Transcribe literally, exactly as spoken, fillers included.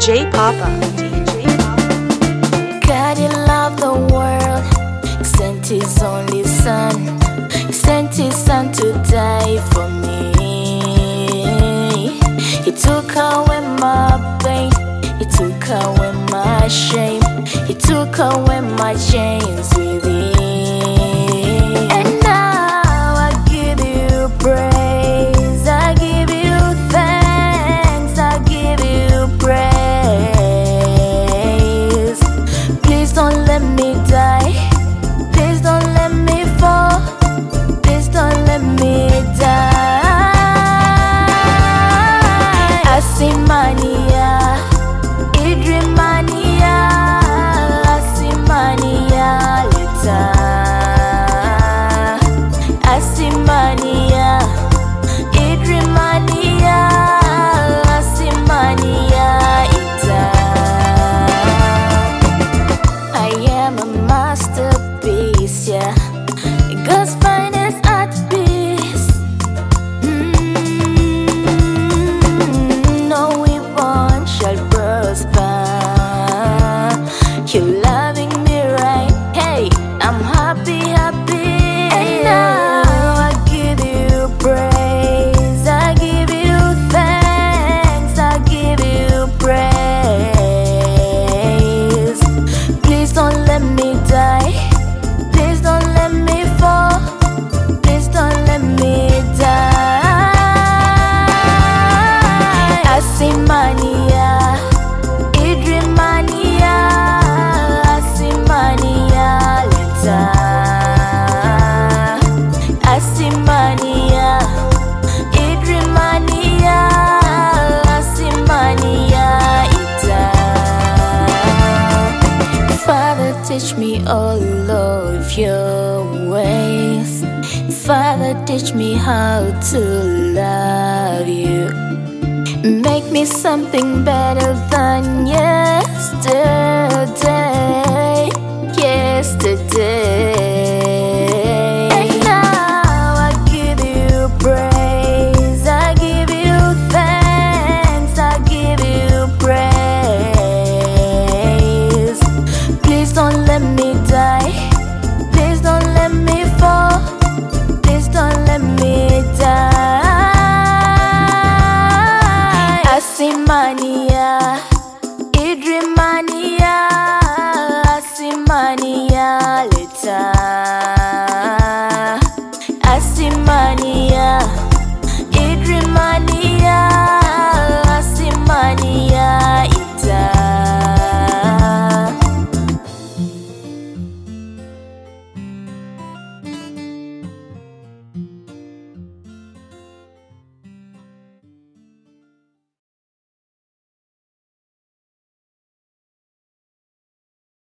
J Papa. God, He loved the world, He sent His only Son, He sent His Son to die for me. He took away my pain, He took away my shame, He took away my chains within. And now I give you praise, I give you thanks, I give you praise. Please don't let me die, please don't let me fall, please don't let me die. Asimania, Idrimania, Asimania, Leta. Asimania, Idrimania, Asimania, Ita. I am a masterpiece, yeah, God's finest art piece. Mm, no weapon shall prosper. You loving me right? Hey, I'm happy, happy. And now I give you praise, I give you thanks, I give you praise. Please don't let me die, please don't let me fall, please don't let me die. Asimania, Idrimania, Asimania, Leta. Asimania, Idrimania, Asimania, Ita. Father, teach me all of your ways. Father, teach me how to love you. Make me something better than yesterday, yesterday. And now I give you praise, I give you thanks, I give you praise. Please don't let me die, please don't let me fall, please don't let me die. Asimania, Idrimania, Asimania, Leta. Asimania.